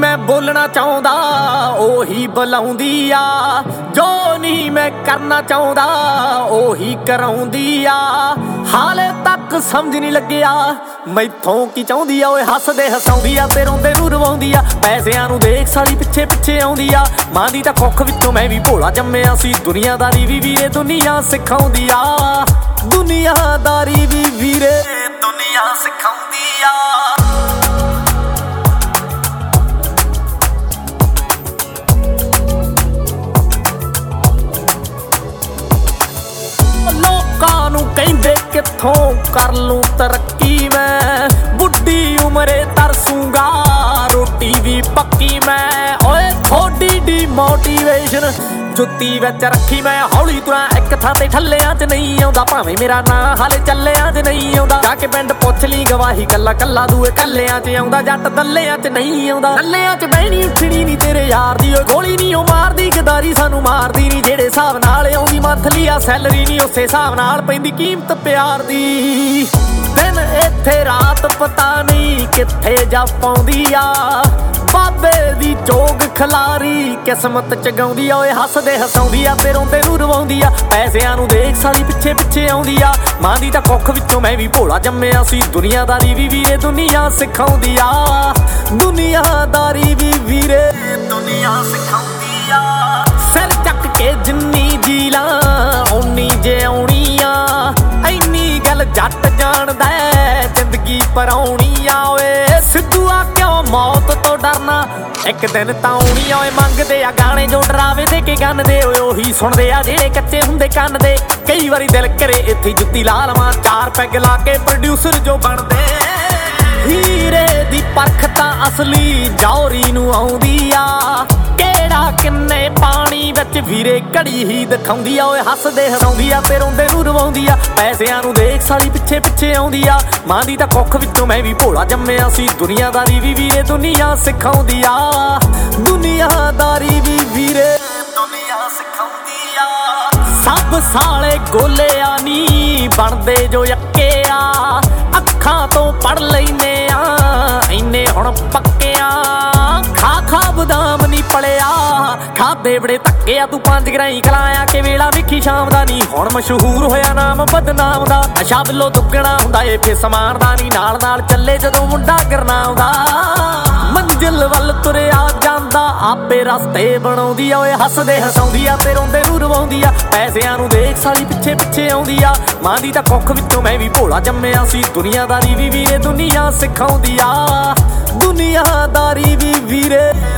मैं बोलना चाहुंदा ओही बुलाउंदी आ, जो नहीं मैं करना चाहुंदा ओही कराउंदी आ। हाले तक समझ नहीं लग्या मैथों की चाहुंदी आ। ओए हसदे हसाउंदी आ ते रोंदे नूं रवाउंदी आ। पैसिਆਂ ਨੂੰ देख साली पिछे पिछे आउंदी आ। मां दी तां कुख विचों मैं भी भोला जम्मिया सी। दुनियादारी भी वीरे दुनिया सिखाउंदी आ। दुनियादारी भी वीरे दुनिया सिखाउंदी आ। ਕਹਿੰਦੇ ਕਿੱਥੋਂ ਕਰ ਲੂੰ ਤਰੱਕੀ ਮੈਂ, ਬੁੱਢੀ ਉਮਰੇ ਤਰਸੂੰਗਾ ਰੋਟੀ ਵੀ ਪੱਕੀ ਮੈਂ। ਓਏ ਥੋੜੀ ਡੀਮੋਟੀਵੇਸ਼ਨ ਜੁੱਤੀ ਵਿੱਚ ਰੱਖੀ ਮੈਂ। ਹੌਲੀ ਤੁਰਾਂ ਇੱਕ ਥਾਂ ਤੇ ਠੱਲਿਆਂ 'ਚ ਨਹੀਂ ਆਉਂਦਾ, ਭਾਵੇਂ ਮੇਰਾ ਨਾਂ ਹਾਲੇ ਚੱਲਿਆਂ 'ਚ ਨਹੀਂ ਆਉਂਦਾ। ਜਾ ਕੇ ਪਿੰਡ ਪੁੱਛ ਲਈ ਗਵਾਹੀ ਕੱਲਾ ਕੱਲਾ ਦੂਏ ਕੱਲਿਆਂ 'ਚ ਆਉਂਦਾ। ਜੱਟ ਦੱਲਿਆਂ 'ਚ ਨਹੀਂ ਆਉਂਦਾ, ਦੱਲਿਆਂ 'ਚ ਬਹਿਣੀ ਉੱਠਣੀ ਨਹੀਂ ਤੇਰੇ ਯਾਰ ਦੀ। ਓਏ ਗੋਲੀ ਨਹੀਂ ਉਹ ਮਾਰਦੀ ਗਦਾਰੀ ਸਾਨੂੰ ਮਾਰਦੀ ਨਹੀਂ। ਜਿਹੜੇ ਹਿਸਾਬ ਨਾਲ ਆਉਂਦੀ ਮੰਥਲੀ ਆ ਸੈਲਰੀ ਨਹੀਂ ਉਸੇ ਹਿਸਾਬ ਨਾਲ ਪੈਂਦੀ ਕੀਮਤ ਪਿਆਰ ਦੀ। ਦਿਨ ਇੱਥੇ ਰਾਤ ਪਤਾ ਨਹੀਂ ਕਿੱਥੇ ਜਾ ਪਾਉਂਦੀ ਆ। ਬਾਬੇ ਦੀ ਚੋਗ ਖਲਾਰੀ ਕਿਸਮਤ ਚਗਾਉਂਦੀ ਆ। ਓਏ ਹੱਸਦੇ ਹਸਾਉਂਦੀ ਆ ਤੇ ਰੋਂਦੇ ਨੂੰ ਰਵਾਉਂਦੀ ਆ। ਪੈਸਿਆਂ ਨੂੰ ਦੇਖ ਸਾਲੀ ਪਿੱਛੇ ਪਿੱਛੇ ਆਉਂਦੀ ਆ। ਮਾਂ ਦੀ ਤਾਂ ਕੁੱਖ ਵਿੱਚੋਂ ਮੈਂ ਵੀ ਭੋਲਾ ਜੰਮਿਆ ਸੀ। ਦੁਨੀਆਦਾਰੀ ਵੀ ਵੀਰੇ ਦੁਨੀਆ ਸਿਖਾਉਂਦੀ ਆ। ਦੁਨੀਆਦਾਰੀ ਵੀ ਵੀਰੇ ਦੁਨੀਆ ਸਿਖਾਉਂਦੀ ਆ। ਸਿਰ ਚੱਕ ਕੇ ਜਿੰਨੀ ਜੀਲਾ ਓਨੀ ਜਿਉਣੀ ਆ। ਇੰਨੀ ਗੱਲ ਜੱਟ ਜਾਣਦਾ ਜ਼ਿੰਦਗੀ ਪਰਾਉਣੀ ਆ। ਓਏ ਸਿੱਧੂਆ ਕਿਉਂ ਮੌਤ ਤੋਂ ਡਰਨਾ, ਇੱਕ ਦਿਨ ਤਾਂ ਆਉਣੀ ਆ। ਓਏ ਮੰਗਦੇ ਆ ਗਾਣੇ ਜੋ ਡਰਾਵੇ ਦੇ ਕੇ ਗੰਨਦੇ। ਓਏ ਉਹੀ ਸੁਣਦੇ ਆ ਜਿਹੜੇ ਕੱਚੇ ਹੁੰਦੇ ਕੰਨ ਦੇ। ਕਈ ਵਾਰੀ ਦਿਲ ਕਰੇ ਇੱਥੇ ਜੁੱਤੀ ਲਾ ਲਵਾਂ, ਚਾਰ ਪੈਗ ਲਾ ਕੇ ਪ੍ਰੋਡਿਊਸਰ ਜੋ ਬਣਦੇ। ਹੀਰੇ ਦੀ ਪਰਖ ਤਾਂ ਅਸਲੀ ਜੌਹਰੀ ਨੂੰ ਆਉਂਦੀ ਆ। ਕਿਹੜਾ ਕਿੰਨੇ ਪਾਣੀ ਵਿੱਚ ਵੀਰੇ ਘੜੀ ਹੀ ਦਿਖਾਉਂਦੀ ਆ। ਓਏ ਹੱਸਦੇ ਹਸਾਉਂਦੀ ਆ ਤੇ ਰੋਂਦੇ ਨੂੰ ਰਵਾਉਂਦੀ ਆ। ਪੈਸਿਆਂ ਨੂੰ ਦੇਖ ਸਾਲੀ ਪਿੱਛੇ ਪਿੱਛੇ ਆਉਂਦੀ ਆ। ਮਾਂ ਦੀ ਤਾਂ ਕੁੱਖ ਵਿੱਚੋਂ ਮੈਂ ਵੀ ਭੋਲਾ ਜੰਮਿਆ ਸੀ। ਦੁਨੀਆਦਾਰੀ ਵੀ ਵੀਰੇ ਦੁਨੀਆ ਸਿਖਾਉਂਦੀ ਆ। ਦੁਨੀਆਦਾਰੀ ਵੀ ਵੀਰੇ ਦੁਨੀਆ ਸਿਖਾਉਂਦੀ ਆ। ਸਭ ਸਾਲੇ ਗੋਲਿਆ ਨੀ ਬਣਦੇ ਜੋ ਯੱਕੇ ਆ। ਅੱਖਾਂ ਤੋਂ ਪੜ ਲੈਨੇ ਆ ਇੰਨੇ ਹੁਣ ਪੱਕਿਆ। ਖਾ ਖਾ ਬਦਾਮ ਨੀ ਪਲਿਆ ਖਾਦੇ ਬੜੇ ਧੱਕੇ ਆ। ਤੂੰ 5 ਗਰਾਈ ਖਲਾਇਆ ਕਿ ਵੇਲਾ ਵੇਖੀ ਸ਼ਾਮ ਦਾ ਨੀ। ਹੁਣ ਮਸ਼ਹੂਰ ਹੋਇਆ ਨਾਮ ਬਦਨਾਮ ਦਾ। ਨਸ਼ਾ ਬਿੱਲੋ ਦੁੱਗਣਾ ਹੁੰਦਾ ਏ ਫੇ ਸਮਾਨ ਦਾ ਨੀ। ਨਾਲ ਨਾਲ ਚੱਲੇ ਜਦੋਂ ਮੁੰਡਾ ਗਰਨਾਮ ਦਾ। ਮੰਜ਼ਿਲ ਵੱਲ ਤੁਰਿਆ ਜਾਂਦਾ ਆਪੇ ਰਸਤੇ ਬਣਾਉਂਦੀ ਆ। ਓਏ ਹੱਸਦੇ ਹਸਾਉਂਦੀ ਆ ਤੇ ਰੋਂਦੇ ਨੂੰ ਰਵਾਉਂਦੀ ਆ। ਪੈਸਿਆਂ ਨੂੰ ਦੇਖ ਸਾਲੀ ਪਿੱਛੇ ਪਿੱਛੇ ਆਉਂਦੀ ਆ। ਮਾਂ ਦੀ ਤਾਂ ਕੁੱਖ ਵਿੱਚੋਂ ਮੈਂ ਵੀ ਭੋਲਾ ਜੰਮਿਆ ਸੀ। ਦੁਨੀਆਦਾਰੀ ਵੀ ਵੀਰੇ ਦੁਨੀਆ ਸਿਖਾਉਂਦੀ ਆ। ਦੁਨੀਆਦਾਰੀ ਵੀ ਵੀਰੇ